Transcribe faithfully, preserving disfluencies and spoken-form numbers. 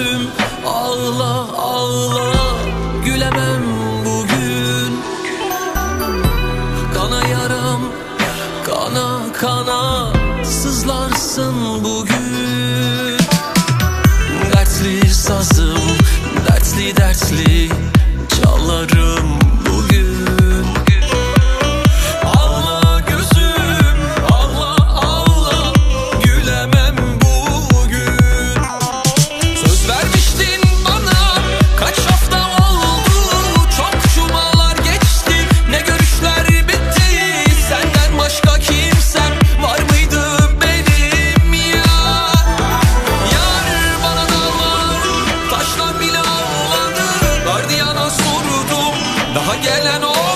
gözüm, ağla ağla, gülemem bugün. Kana yaram, kana kana sızlarsın bugün. Dertli sazım, dertli dertli çalarım bugün. Ağla gözüm, ağla ağla, gülemem bugün. Söz vermiştin bana, kaç hafta oldu, çok cumalar geçti, ne görüşler bitti. Senden başka kimsem var mıydı benim ya? Yar bana dağlar, taşlar bile ağladı. Gardiyana sordum, daha gelen o